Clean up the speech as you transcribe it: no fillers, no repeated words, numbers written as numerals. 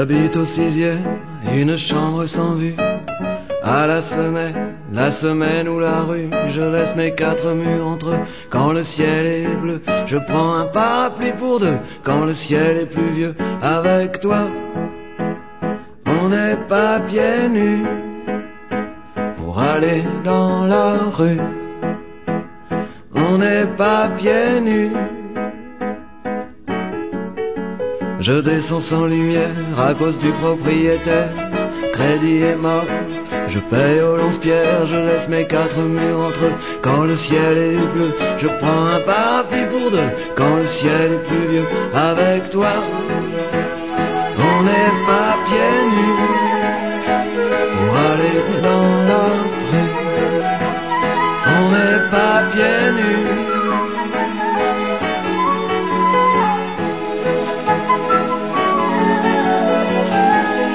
J'habite au 6e, une chambre sans vue. À la semaine ou la rue, je laisse mes quatre murs entre eux. Quand le ciel est bleu, je prends un parapluie pour deux. Quand le ciel est pluvieux, avec toi, on n'est pas pieds nus pour aller dans la rue. On n'est pas pieds nus. Je descends sans lumière à cause du propriétaire. Crédit est mort, je paye au lance-pierre. Je laisse mes quatre murs entre eux. Quand le ciel est bleu, je prends un parapluie pour deux. Quand le ciel est pluvieux, avec toi, on n'est pas pieds